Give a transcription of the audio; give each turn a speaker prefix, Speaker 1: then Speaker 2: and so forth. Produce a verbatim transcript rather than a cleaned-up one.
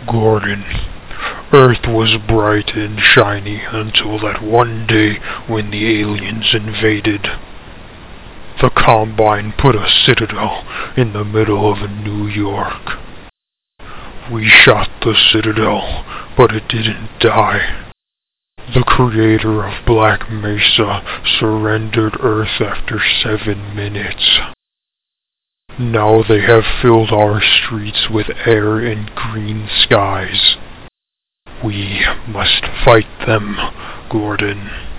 Speaker 1: Gordon, Earth was bright and shiny until that one day when the aliens invaded. The Combine put a citadel in the middle of New York. We shot the citadel, but it didn't die. The creator of Black Mesa surrendered Earth after seven minutes. Now they have filled our streets with air and green skies. We must fight them, Gordon.